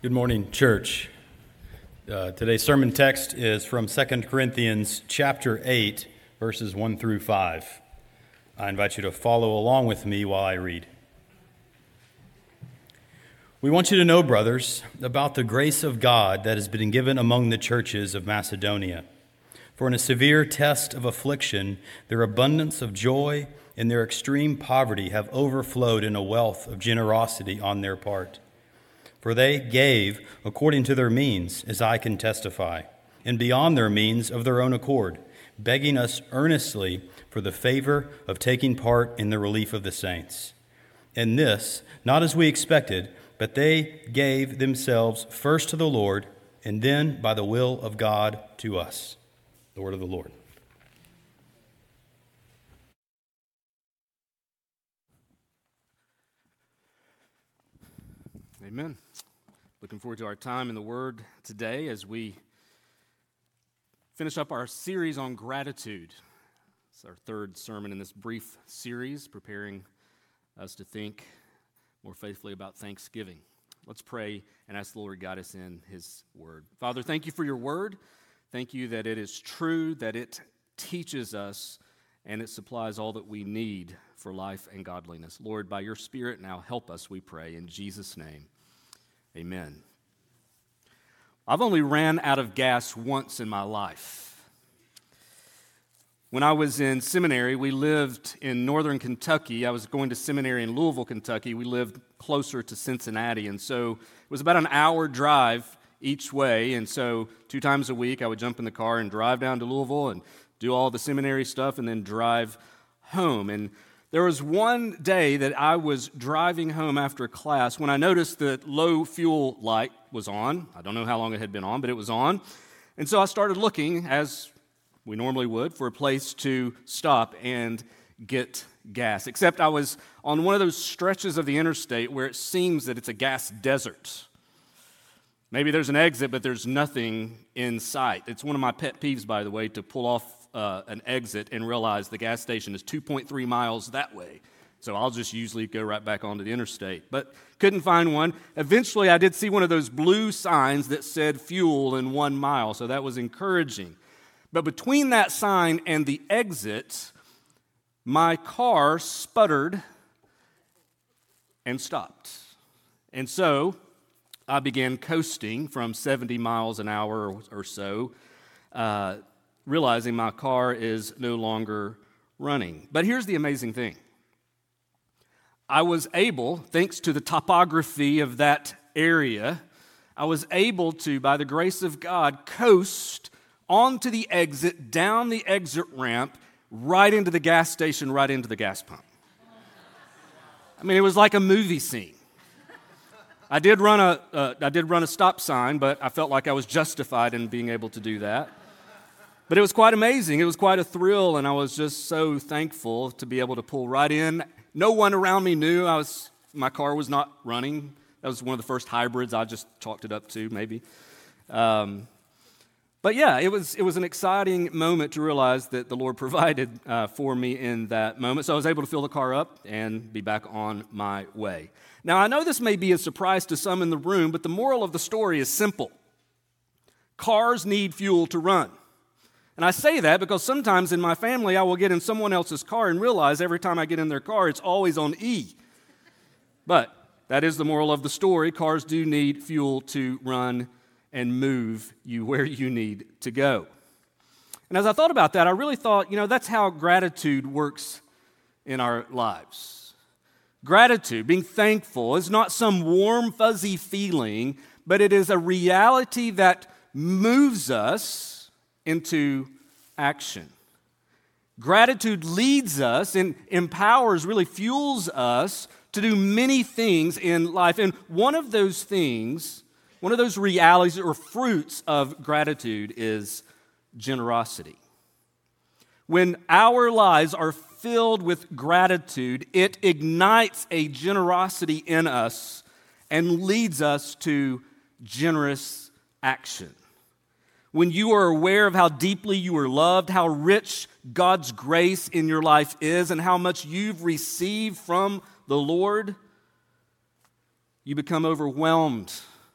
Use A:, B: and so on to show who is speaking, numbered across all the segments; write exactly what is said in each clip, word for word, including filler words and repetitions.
A: Good morning, church. Uh, today's sermon text is from Second Corinthians chapter eight, verses one through five. I invite you to follow along with me while I read. We want you to know, brothers, about the grace of God that has been given among the churches of Macedonia. For in a severe test of affliction, their abundance of joy and their extreme poverty have overflowed in a wealth of generosity on their part. For they gave according to their means, as I can testify, and beyond their means of their own accord, begging us earnestly for the favor of taking part in the relief of the saints. And this, not as we expected, but they gave themselves first to the Lord, and then by the will of God to us. The word of the Lord.
B: Amen. Looking forward to our time in the Word today as we finish up our series on gratitude. It's our third sermon in this brief series, preparing us to think more faithfully about Thanksgiving. Let's pray and ask the Lord to guide us in His Word. Father, thank you for your Word. Thank you that it is true, that it teaches us, and it supplies all that we need for life and godliness. Lord, by your Spirit, now help us, we pray, in Jesus' name. Amen. I've only ran out of gas once in my life. When I was in seminary, we lived in northern Kentucky. I was going to seminary in Louisville, Kentucky. We lived closer to Cincinnati, and so it was about an hour drive each way, and so two times a week I would jump in the car and drive down to Louisville and do all the seminary stuff and then drive home. And there was one day that I was driving home after class when I noticed that low fuel light was on. I don't know how long it had been on, but it was on. And so I started looking, as we normally would, for a place to stop and get gas. Except I was on one of those stretches of the interstate where it seems that it's a gas desert. Maybe there's an exit, but there's nothing in sight. It's one of my pet peeves, by the way, to pull off Uh, an exit and realize the gas station is two point three miles that way. So I'll just usually go right back onto the interstate. But couldn't find one. Eventually, I did see one of those blue signs that said fuel in one mile, so that was encouraging. But between that sign and the exit, my car sputtered and stopped. And so I began coasting from seventy miles an hour or, or so, uh, realizing my car is no longer running. But here's the amazing thing. I was able, thanks to the topography of that area, I was able to, by the grace of God, coast onto the exit, down the exit ramp, right into the gas station, right into the gas pump. I mean, it was like a movie scene. I did run a, uh, I did run a stop sign, but I felt like I was justified in being able to do that. But it was quite amazing. It was quite a thrill, and I was just so thankful to be able to pull right in. No one around me knew I was. My car was not running. That was one of the first hybrids. I just chalked it up to, maybe. Um, but yeah, it was it was an exciting moment to realize that the Lord provided uh, for me in that moment. So I was able to fill the car up and be back on my way. Now, I know this may be a surprise to some in the room, but the moral of the story is simple. Cars need fuel to run. And I say that because sometimes in my family, I will get in someone else's car and realize every time I get in their car, it's always on E. But that is the moral of the story. Cars do need fuel to run and move you where you need to go. And as I thought about that, I really thought, you know, that's how gratitude works in our lives. Gratitude, being thankful, is not some warm, fuzzy feeling, but it is a reality that moves us into action. Gratitude leads us and empowers, really fuels us to do many things in life. And one of those things, one of those realities or fruits of gratitude is generosity. When our lives are filled with gratitude, it ignites a generosity in us and leads us to generous action. When you are aware of how deeply you are loved, how rich God's grace in your life is, and how much you've received from the Lord, you become overwhelmed,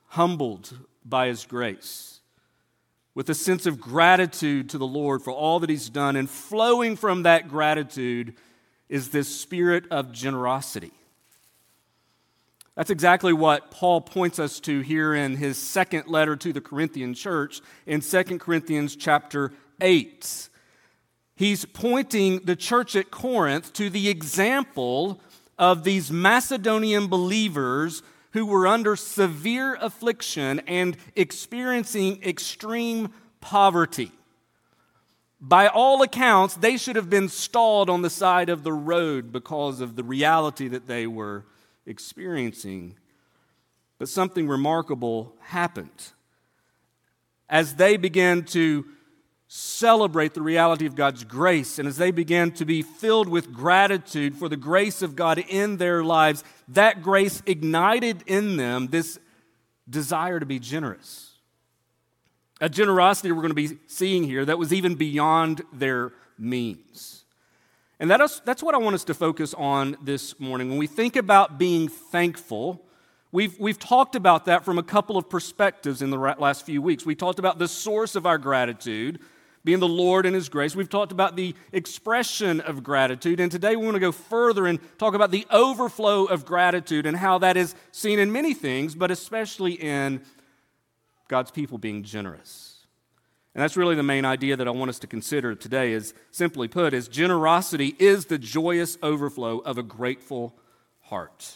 B: humbled by his grace, with a sense of gratitude to the Lord for all that he's done, and flowing from that gratitude is this spirit of generosity. That's exactly what Paul points us to here in his second letter to the Corinthian church in Second Corinthians chapter eight. He's pointing the church at Corinth to the example of these Macedonian believers who were under severe affliction and experiencing extreme poverty. By all accounts, they should have been stalled on the side of the road because of the reality that they were experiencing. But something remarkable happened. As they began to celebrate the reality of God's grace, and as they began to be filled with gratitude for the grace of God in their lives, that grace ignited in them this desire to be generous. A generosity we're going to be seeing here that was even beyond their means. And that is, that's what I want us to focus on this morning. When we think about being thankful, we've, we've talked about that from a couple of perspectives in the last few weeks. We talked about the source of our gratitude, being the Lord and His grace. We've talked about the expression of gratitude, and today we want to go further and talk about the overflow of gratitude and how that is seen in many things, but especially in God's people being generous. And that's really the main idea that I want us to consider today, is simply put, is generosity is the joyous overflow of a grateful heart.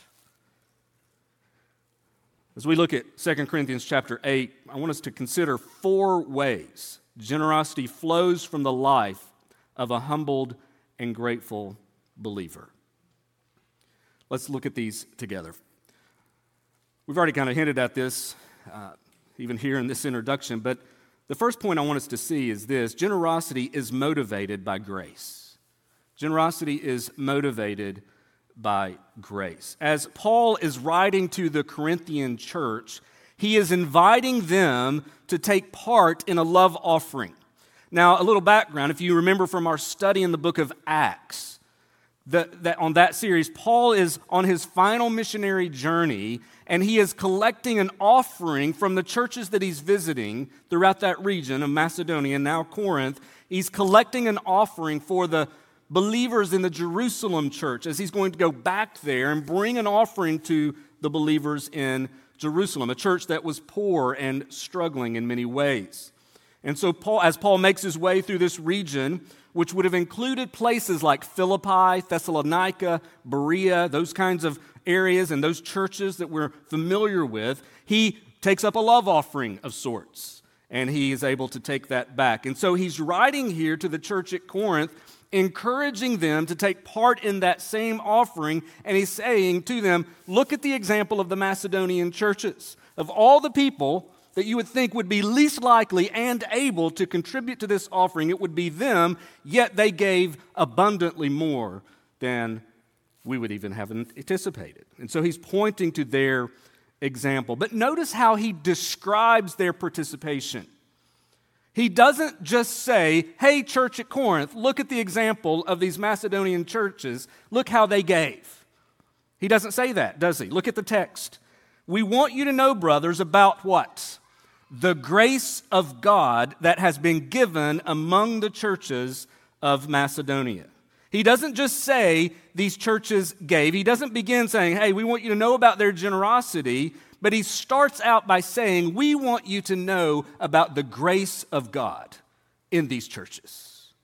B: As we look at Second Corinthians chapter eight, I want us to consider four ways generosity flows from the life of a humbled and grateful believer. Let's look at these together. We've already kind of hinted at this, uh, even here in this introduction, but the first point I want us to see is this: generosity is motivated by grace. Generosity is motivated by grace. As Paul is writing to the Corinthian church, he is inviting them to take part in a love offering. Now, a little background, if you remember from our study in the book of Acts, that, that on that series, Paul is on his final missionary journey, and he is collecting an offering from the churches that he's visiting throughout that region of Macedonia, now Corinth. He's collecting an offering for the believers in the Jerusalem church, as he's going to go back there and bring an offering to the believers in Jerusalem, a church that was poor and struggling in many ways. And so Paul, as Paul makes his way through this region, which would have included places like Philippi, Thessalonica, Berea, those kinds of areas and those churches that we're familiar with, he takes up a love offering of sorts, and he is able to take that back. And so he's writing here to the church at Corinth, encouraging them to take part in that same offering, and he's saying to them, look at the example of the Macedonian churches. Of all the people that you would think would be least likely and able to contribute to this offering, it would be them, yet they gave abundantly more than we would even have anticipated. And so he's pointing to their example. But notice how he describes their participation. He doesn't just say, hey, church at Corinth, look at the example of these Macedonian churches. Look how they gave. He doesn't say that, does he? Look at the text. We want you to know, brothers, about what? The grace of God that has been given among the churches of Macedonia. He doesn't just say these churches gave. He doesn't begin saying, hey, we want you to know about their generosity, but he starts out by saying, we want you to know about the grace of God in these churches.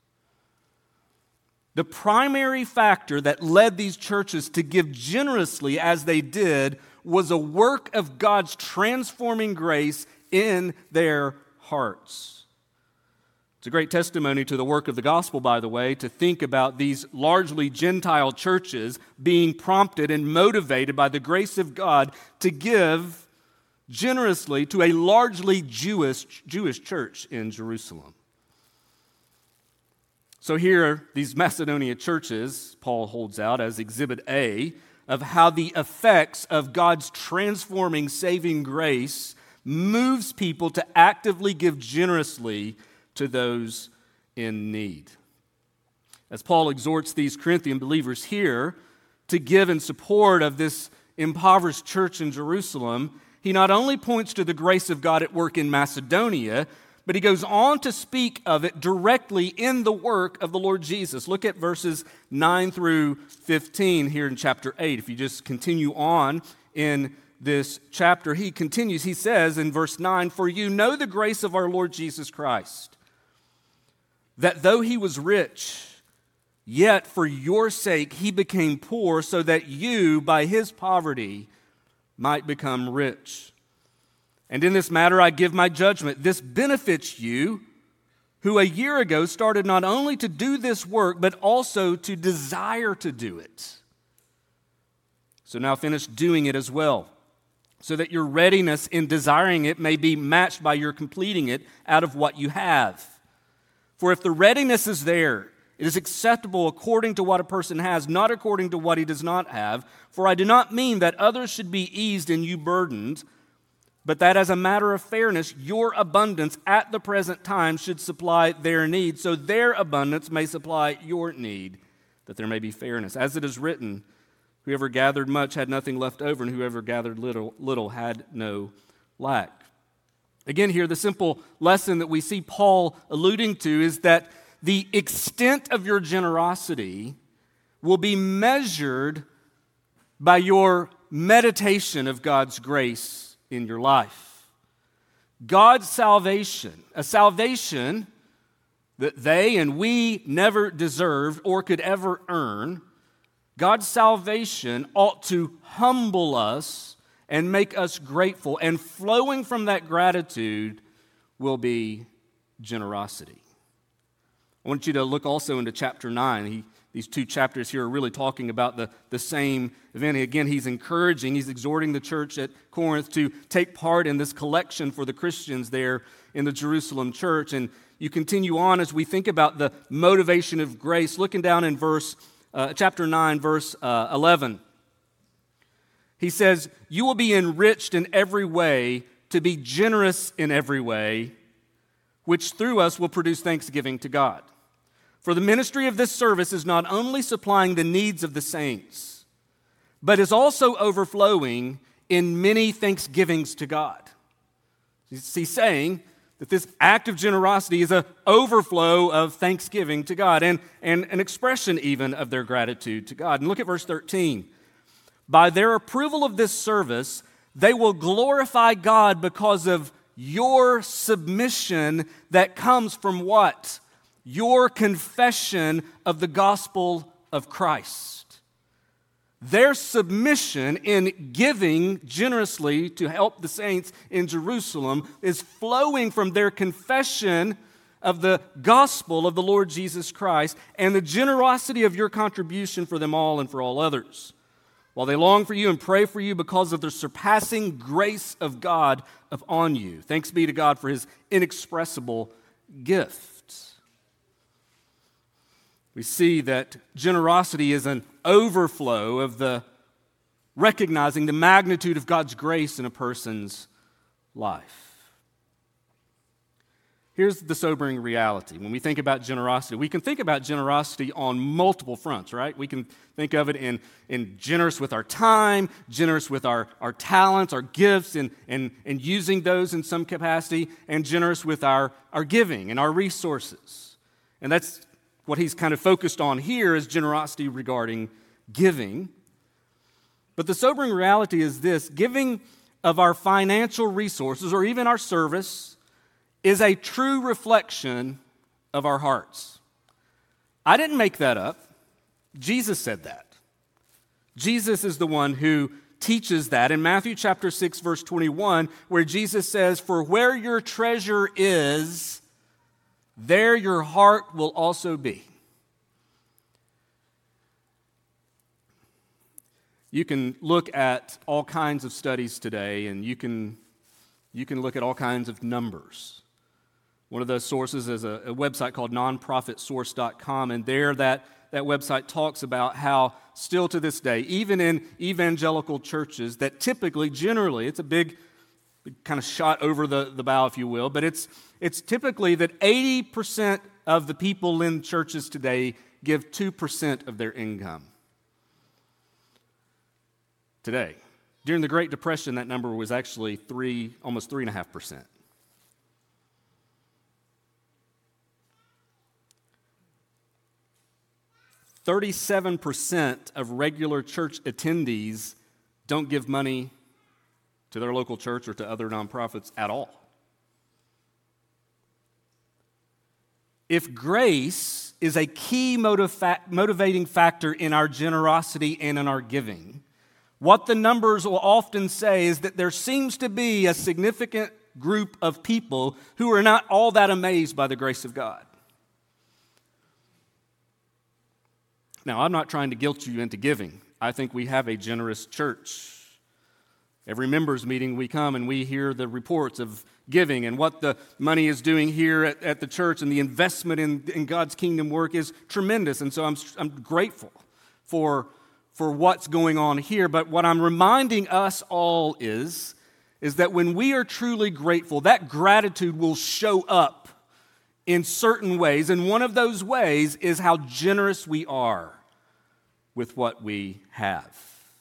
B: The primary factor that led these churches to give generously as they did was a work of God's transforming grace in their hearts. It's a great testimony to the work of the gospel, by the way, to think about these largely Gentile churches being prompted and motivated by the grace of God to give generously to a largely Jewish, Jewish church in Jerusalem. So here are these Macedonia churches, Paul holds out as Exhibit A, of how the effects of God's transforming, saving grace moves people to actively give generously to those in need. As Paul exhorts these Corinthian believers here to give in support of this impoverished church in Jerusalem, he not only points to the grace of God at work in Macedonia, but he goes on to speak of it directly in the work of the Lord Jesus. Look at verses nine through fifteen here in chapter eight. If you just continue on in this chapter, he continues, he says in verse nine, "For you know the grace of our Lord Jesus Christ, that though he was rich, yet for your sake he became poor, so that you, by his poverty, might become rich. And in this matter I give my judgment. This benefits you, who a year ago started not only to do this work, but also to desire to do it. So now finish doing it as well, so that your readiness in desiring it may be matched by your completing it out of what you have. For if the readiness is there, it is acceptable according to what a person has, not according to what he does not have. For I do not mean that others should be eased and you burdened, but that as a matter of fairness, your abundance at the present time should supply their need, so their abundance may supply your need, that there may be fairness. As it is written, whoever gathered much had nothing left over, and whoever gathered little, little had no lack." Again here, the simple lesson that we see Paul alluding to is that the extent of your generosity will be measured by your meditation of God's grace in your life. God's salvation, a salvation that they and we never deserved or could ever earn, God's salvation ought to humble us and make us grateful, and flowing from that gratitude will be generosity. I want you to look also into chapter nine. He, these two chapters here are really talking about the, the same event. Again, he's encouraging, he's exhorting the church at Corinth to take part in this collection for the Christians there in the Jerusalem church. And you continue on as we think about the motivation of grace, looking down in verse uh, chapter nine, verse uh, eleven. He says, "You will be enriched in every way to be generous in every way, which through us will produce thanksgiving to God. For the ministry of this service is not only supplying the needs of the saints, but is also overflowing in many thanksgivings to God." He's saying that this act of generosity is an overflow of thanksgiving to God and, and an expression even of their gratitude to God. And look at verse thirteen. "By their approval of this service, they will glorify God because of your submission that comes from what? Your confession of the gospel of Christ." Their submission in giving generously to help the saints in Jerusalem is flowing from their confession of the gospel of the Lord Jesus Christ and the generosity of your contribution for them all and for all others, while they long for you and pray for you because of the surpassing grace of God upon you. Thanks be to God for his inexpressible gift. We see that generosity is an overflow of the recognizing the magnitude of God's grace in a person's life. Here's the sobering reality. When we think about generosity, we can think about generosity on multiple fronts, right? We can think of it in, in generous with our time, generous with our, our talents, our gifts, and, and, and using those in some capacity, and generous with our, our giving and our resources. And that's what he's kind of focused on here is generosity regarding giving. But the sobering reality is this: giving of our financial resources or even our service is a true reflection of our hearts. I didn't make that up. Jesus said that. Jesus is the one who teaches that in Matthew chapter six, verse twenty-one, where Jesus says, "For where your treasure is, there your heart will also be." You can look at all kinds of studies today, and you can, you can look at all kinds of numbers. One of those sources is a, a website called non profit source dot com, and there that, that website talks about how still to this day, even in evangelical churches, that typically, generally, it's a big, big kind of shot over the, the bow, if you will, but it's, it's typically that eighty percent of the people in churches today give two percent of their income. Today. During the Great Depression, that number was actually three, almost three and a half percent. Thirty-seven percent of regular church attendees don't give money to their local church or to other nonprofits at all. If grace is a key motiva- motivating factor in our generosity and in our giving, what the numbers will often say is that there seems to be a significant group of people who are not all that amazed by the grace of God. Now, I'm not trying to guilt you into giving. I think we have a generous church. Every members meeting we come and we hear the reports of giving and what the money is doing here at, at the church, and the investment in, in God's kingdom work is tremendous. And so I'm, I'm grateful for, for what's going on here. But what I'm reminding us all is, is that when we are truly grateful, that gratitude will show up in certain ways. And one of those ways is how generous we are with what we have.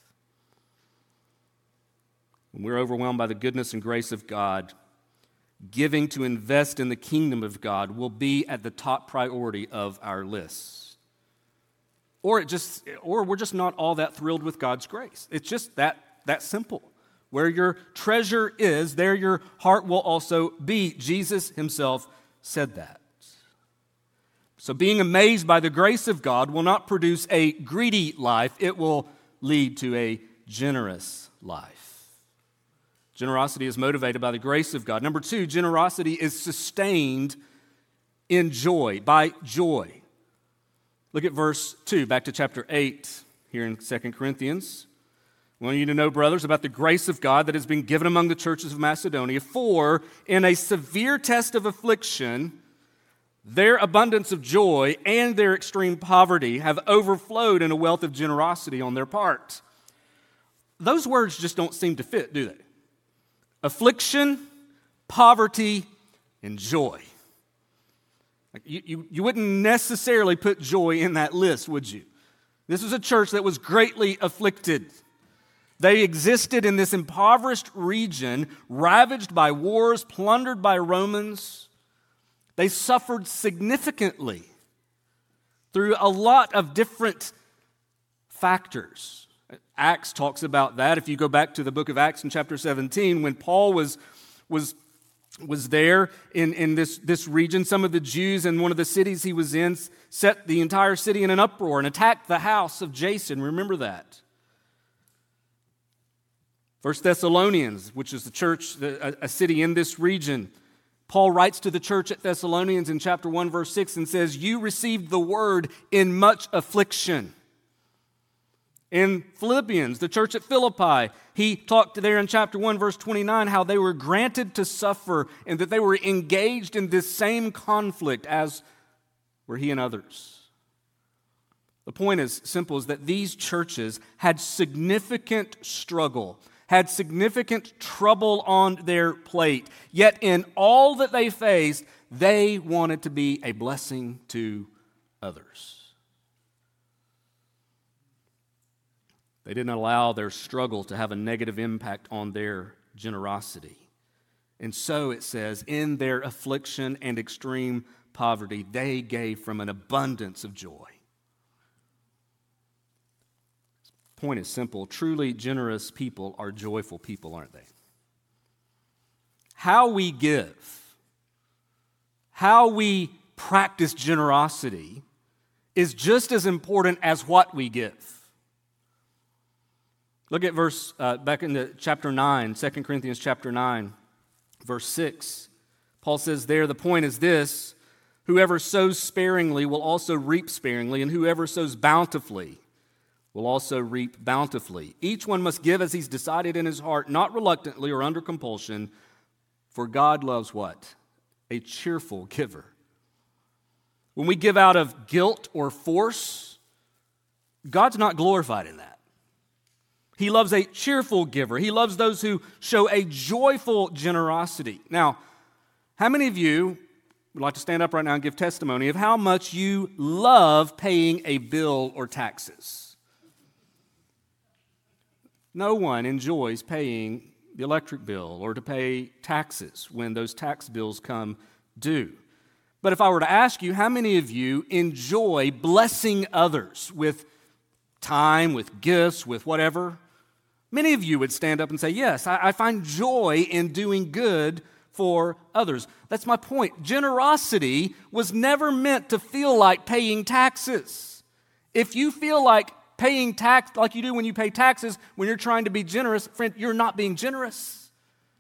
B: When we're overwhelmed by the goodness and grace of God, giving to invest in the kingdom of God will be at the top priority of our list. Or it just, or we're just not all that thrilled with God's grace. It's just that, that simple. Where your treasure is, there your heart will also be. Jesus himself said that. So being amazed by the grace of God will not produce a greedy life. It will lead to a generous life. Generosity is motivated by the grace of God. Number two, generosity is sustained in joy, by joy. Look at verse two, back to chapter eight here in Second Corinthians. I want you to know, brothers, about the grace of God that has been given among the churches of Macedonia. For in a severe test of affliction, their abundance of joy and their extreme poverty have overflowed in a wealth of generosity on their part. Those words just don't seem to fit, do they? Affliction, poverty, and joy. You, you, you wouldn't necessarily put joy in that list, would you? This was a church that was greatly afflicted. They existed in this impoverished region, ravaged by wars, plundered by Romans. They suffered significantly through a lot of different factors. Acts talks about that. If you go back to the book of Acts in chapter seventeen, when Paul was, was, was there in, in this, this region, some of the Jews in one of the cities he was in set the entire city in an uproar and attacked the house of Jason. Remember that. First Thessalonians, which is the church, a, a city in this region, Paul writes to the church at Thessalonians in chapter one, verse six, and says, "You received the word in much affliction." In Philippians, the church at Philippi, he talked there in chapter one, verse twenty-nine, how they were granted to suffer and that they were engaged in this same conflict as were he and others. The point is simple, is that these churches had significant struggle, had significant trouble on their plate, yet in all that they faced, they wanted to be a blessing to others. They didn't allow their struggle to have a negative impact on their generosity. And so it says, in their affliction and extreme poverty, they gave from an abundance of joy. The point is simple. Truly generous people are joyful people, aren't they? How we give, how we practice generosity is just as important as what we give. Look at verse, uh, back into chapter nine, Second Corinthians chapter nine, verse six. Paul says there, the point is this: whoever sows sparingly will also reap sparingly, and whoever sows bountifully will also reap bountifully. Each one must give as he's decided in his heart, not reluctantly or under compulsion, for God loves what? A cheerful giver. When we give out of guilt or force, God's not glorified in that. He loves a cheerful giver. He loves those who show a joyful generosity. Now, how many of you would like to stand up right now and give testimony of how much you love paying a bill or taxes? No one enjoys paying the electric bill or to pay taxes when those tax bills come due. But if I were to ask you, how many of you enjoy blessing others with time, with gifts, with whatever? Many of you would stand up and say, yes, I, I find joy in doing good for others. That's my point. Generosity was never meant to feel like paying taxes. If you feel like paying tax like you do when you pay taxes, when you're trying to be generous, friend, you're not being generous.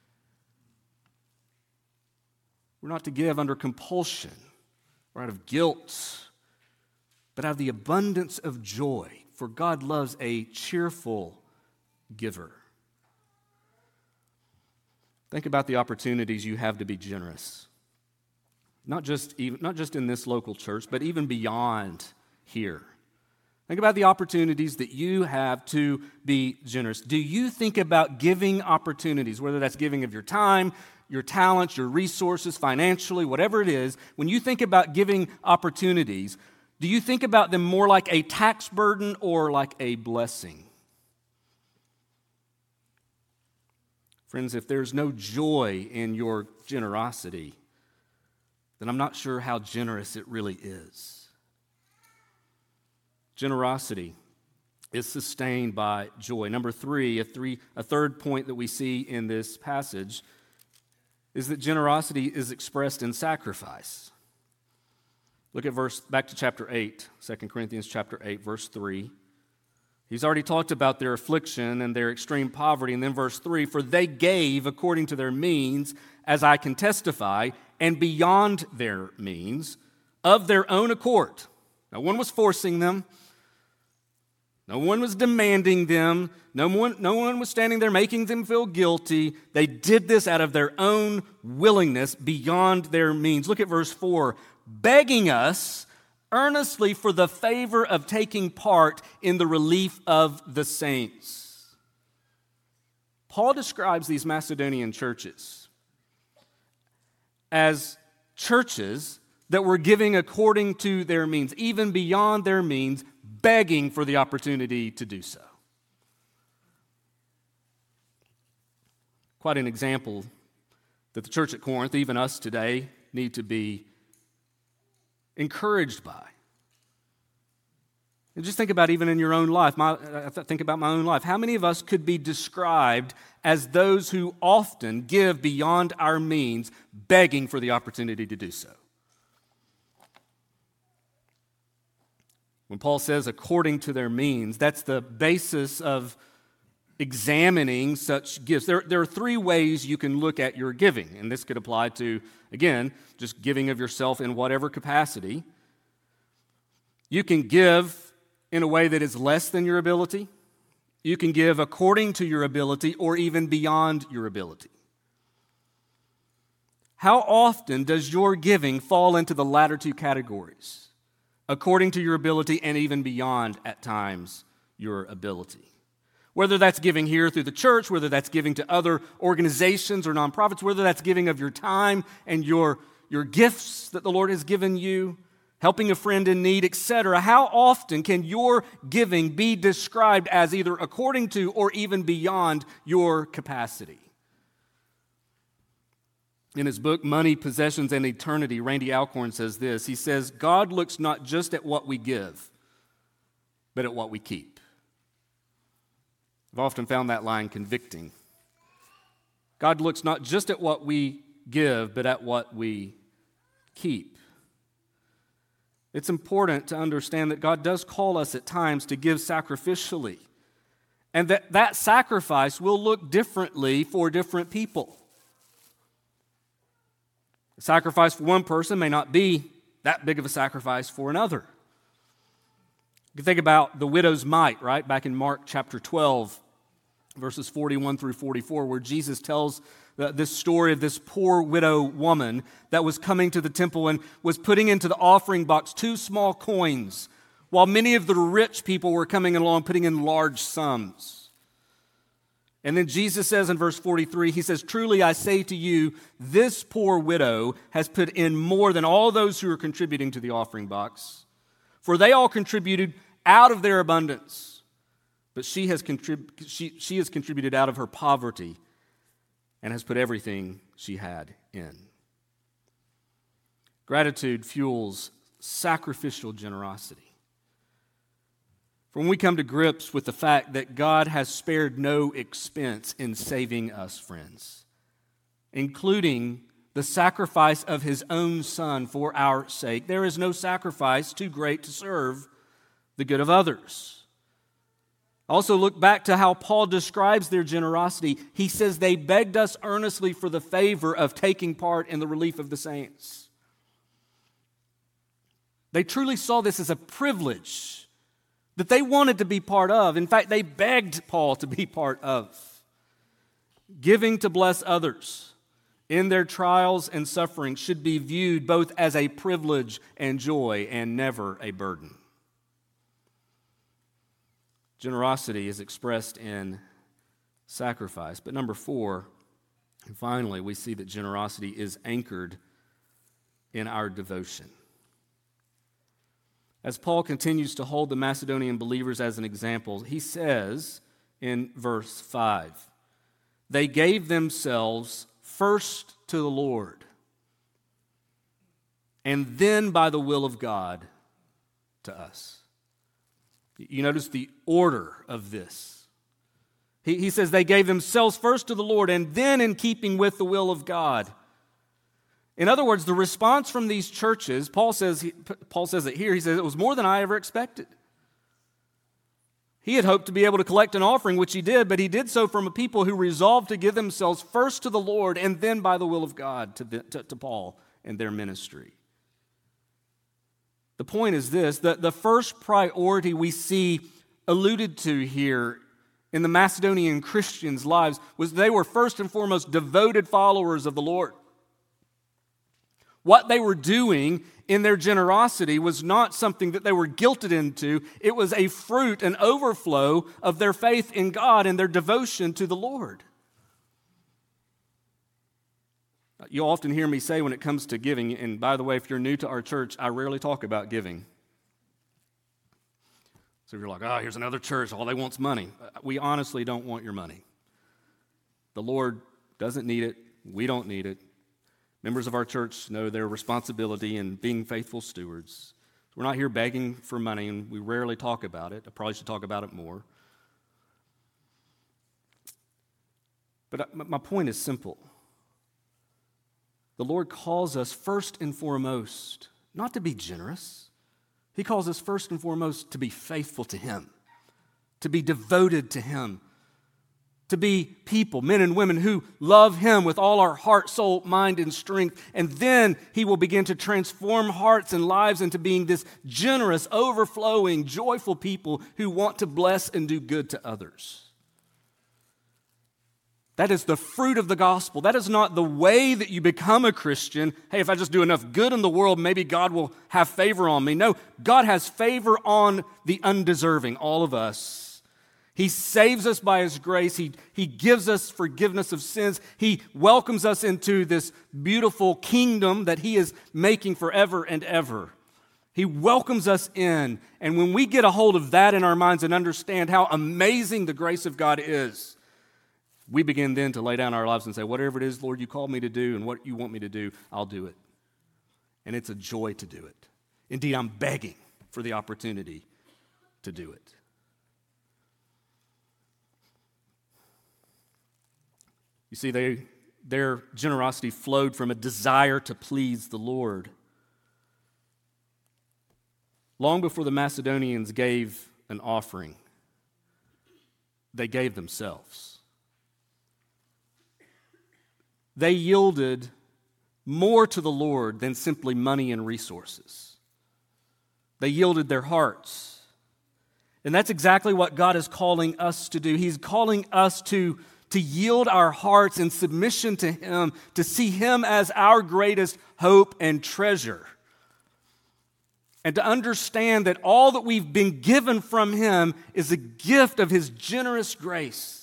B: We're not to give under compulsion or out of guilt, but out of the abundance of joy, for God loves a cheerful giver. Think about the opportunities you have to be generous. Not just even, not just in this local church, but even beyond here. Think about the opportunities that you have to be generous. Do you think about giving opportunities, whether that's giving of your time, your talents, your resources, financially, whatever it is? When you think about giving opportunities, do you think about them more like a tax burden or like a blessing? Friends, if there's no joy in your generosity, then I'm not sure how generous it really is. Generosity is sustained by joy. Number three, a, three, a third point that we see in this passage is that generosity is expressed in sacrifice. Look at verse, back to chapter eight, Second Corinthians chapter eight, verse three. He's already talked about their affliction and their extreme poverty. And then verse three, for they gave according to their means, as I can testify, and beyond their means, of their own accord. No one was forcing them. No one was demanding them. No one, no one was standing there making them feel guilty. They did this out of their own willingness, beyond their means. Look at verse four, begging us earnestly for the favor of taking part in the relief of the saints. Paul describes these Macedonian churches as churches that were giving according to their means, even beyond their means, begging for the opportunity to do so. Quite an example that the church at Corinth, even us today, need to be encouraged by. And just think about even in your own life. My, I think about my own life. How many of us could be described as those who often give beyond our means, begging for the opportunity to do so? When Paul says according to their means, that's the basis of examining such gifts. There, there are three ways you can look at your giving, and this could apply to, again, just giving of yourself in whatever capacity. You can give in a way that is less than your ability. You can give according to your ability or even beyond your ability. How often does your giving fall into the latter two categories? According to your ability and even beyond, at times, your ability. Whether that's giving here through the church, whether that's giving to other organizations or nonprofits, whether that's giving of your time and your, your gifts that the Lord has given you, helping a friend in need, et cetera. How often can your giving be described as either according to or even beyond your capacity? In his book, Money, Possessions, and Eternity, Randy Alcorn says this. He says, God looks not just at what we give, but at what we keep. I've often found that line convicting. God looks not just at what we give, but at what we keep. It's important to understand that God does call us at times to give sacrificially, and that that sacrifice will look differently for different people. A sacrifice for one person may not be that big of a sacrifice for another. You can think about the widow's mite, right? Back in Mark chapter twelve, verses forty-one through forty-four, where Jesus tells this story of this poor widow woman that was coming to the temple and was putting into the offering box two small coins, while many of the rich people were coming along putting in large sums. And then Jesus says in verse forty-three, he says, truly I say to you, this poor widow has put in more than all those who are contributing to the offering box. For they all contributed out of their abundance, but she has, contrib- she, she has contributed out of her poverty and has put everything she had in. Gratitude fuels sacrificial generosity. For when we come to grips with the fact that God has spared no expense in saving us, friends, including the sacrifice of his own Son for our sake, there is no sacrifice too great to serve the good of others. Also, look back to how Paul describes their generosity. He says they begged us earnestly for the favor of taking part in the relief of the saints. They truly saw this as a privilege that they wanted to be part of. In fact, they begged Paul to be part of. Giving to bless others in their trials and sufferings should be viewed both as a privilege and joy and never a burden. Generosity is expressed in sacrifice. But number four, and finally, we see that generosity is anchored in our devotion. As Paul continues to hold the Macedonian believers as an example, he says in verse five, they gave themselves first to the Lord, and then by the will of God to us. You notice the order of this. He, he says they gave themselves first to the Lord, and then in keeping with the will of God. In other words, the response from these churches, Paul says, Paul says it here, he says, it was more than I ever expected. He had hoped to be able to collect an offering, which he did, but he did so from a people who resolved to give themselves first to the Lord and then by the will of God to, the, to, to Paul and their ministry. The point is this, that the first priority we see alluded to here in the Macedonian Christians' lives was they were first and foremost devoted followers of the Lord. What they were doing in their generosity was not something that they were guilted into. It was a fruit, an overflow of their faith in God and their devotion to the Lord. You often hear me say when it comes to giving, and by the way, if you're new to our church, I rarely talk about giving. So you're like, oh, here's another church, all they want's money. We honestly don't want your money. The Lord doesn't need it. We don't need it. Members of our church know their responsibility in being faithful stewards. We're not here begging for money, and we rarely talk about it. I probably should talk about it more. But my point is simple. The Lord calls us first and foremost not to be generous. He calls us first and foremost to be faithful to Him, to be devoted to Him, to be people, men and women who love Him with all our heart, soul, mind, and strength. And then He will begin to transform hearts and lives into being this generous, overflowing, joyful people who want to bless and do good to others. That is the fruit of the gospel. That is not the way that you become a Christian. Hey, if I just do enough good in the world, maybe God will have favor on me. No, God has favor on the undeserving, all of us. He saves us by His grace. He, he gives us forgiveness of sins. He welcomes us into this beautiful kingdom that He is making forever and ever. He welcomes us in. And when we get a hold of that in our minds and understand how amazing the grace of God is, we begin then to lay down our lives and say, whatever it is, Lord, you called me to do and what you want me to do, I'll do it. And it's a joy to do it. Indeed, I'm begging for the opportunity to do it. You see, they, their generosity flowed from a desire to please the Lord. Long before the Macedonians gave an offering, they gave themselves. They yielded more to the Lord than simply money and resources. They yielded their hearts. And that's exactly what God is calling us to do. He's calling us to to yield our hearts in submission to Him, to see Him as our greatest hope and treasure, and to understand that all that we've been given from Him is a gift of His generous grace,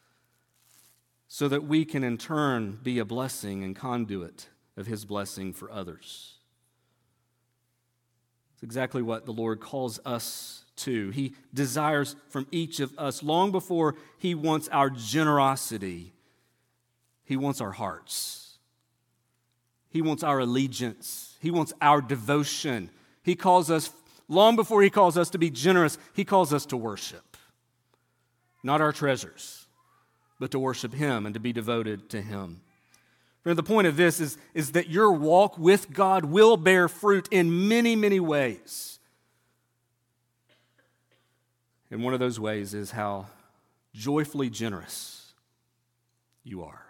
B: so that we can in turn be a blessing and conduit of His blessing for others. It's exactly what the Lord calls us too. He desires from each of us, long before he wants our generosity, he wants our hearts. He wants our allegiance. He wants our devotion. He calls us, long before he calls us to be generous, he calls us to worship. Not our treasures, but to worship him and to be devoted to him. Friend, the point of this is, is that your walk with God will bear fruit in many, many ways. And one of those ways is how joyfully generous you are.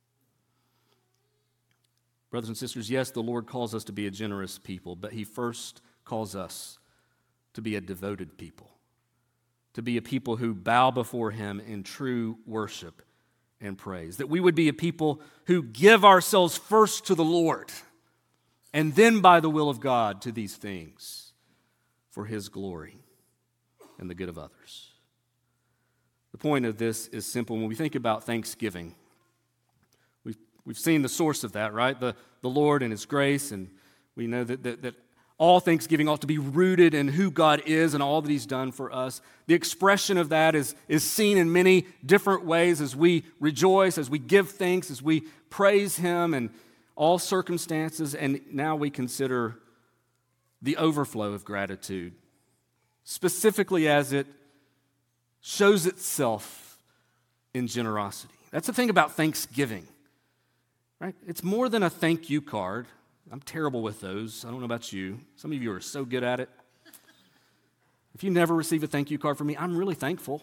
B: Brothers and sisters, yes, the Lord calls us to be a generous people, but he first calls us to be a devoted people, to be a people who bow before him in true worship and praise, that we would be a people who give ourselves first to the Lord and then by the will of God to these things for his glory and the good of others. The point of this is simple. When we think about Thanksgiving, we've, we've seen the source of that, right? The, the Lord and his grace, and we know that, that, that all Thanksgiving ought to be rooted in who God is and all that he's done for us. The expression of that is, is seen in many different ways as we rejoice, as we give thanks, as we praise him in all circumstances, and now we consider the overflow of gratitude, specifically as it shows itself in generosity. That's the thing about Thanksgiving, right? It's more than a thank you card. I'm terrible with those. I don't know about you. Some of you are so good at it. If you never receive a thank you card from me, I'm really thankful.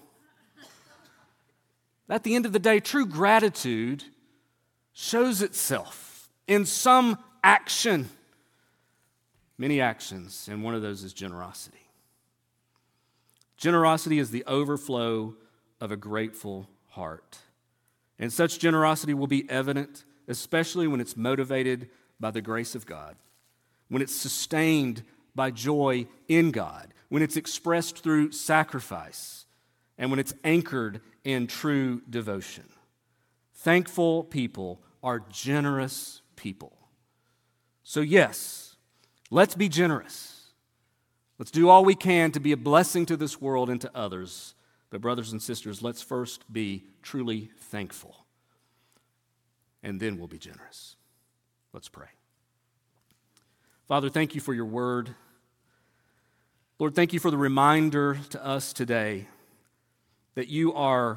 B: At the end of the day, true gratitude shows itself in some action, many actions, and one of those is generosity. Generosity is the overflow of a grateful heart. And such generosity will be evident, especially when it's motivated by the grace of God, when it's sustained by joy in God, when it's expressed through sacrifice, and when it's anchored in true devotion. Thankful people are generous people. So yes, let's be generous. Let's do all we can to be a blessing to this world and to others. But brothers and sisters, let's first be truly thankful, and then we'll be generous. Let's pray. Father, thank you for your word. Lord, thank you for the reminder to us today that you are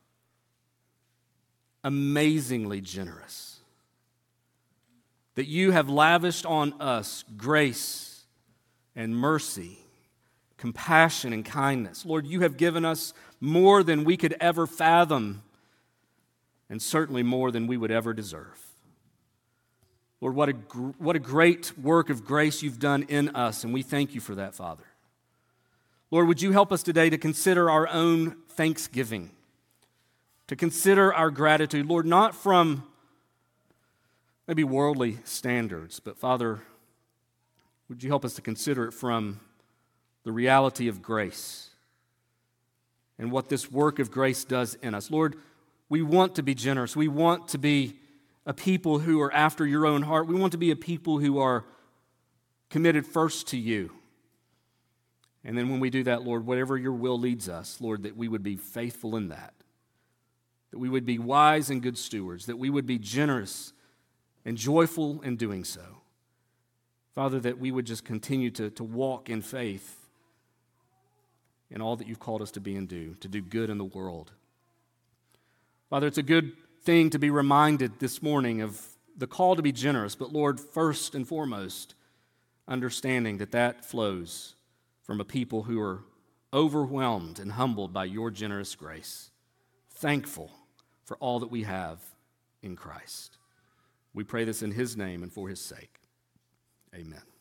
B: amazingly generous, that you have lavished on us grace and mercy, compassion and kindness. Lord, you have given us more than we could ever fathom, and certainly more than we would ever deserve. Lord, what a, what a great work of grace you've done in us, and we thank you for that, Father. Lord, would you help us today to consider our own thanksgiving, to consider our gratitude, Lord, not from maybe worldly standards, but Father, would you help us to consider it from the reality of grace and what this work of grace does in us. Lord, we want to be generous. We want to be a people who are after your own heart. We want to be a people who are committed first to you. And then when we do that, Lord, whatever your will leads us, Lord, that we would be faithful in that, that we would be wise and good stewards, that we would be generous and joyful in doing so. Father, that we would just continue to, to walk in faith in all that you've called us to be and do, to do good in the world. Father, it's a good thing to be reminded this morning of the call to be generous, but Lord, first and foremost, understanding that that flows from a people who are overwhelmed and humbled by your generous grace, thankful for all that we have in Christ. We pray this in his name and for his sake. Amen.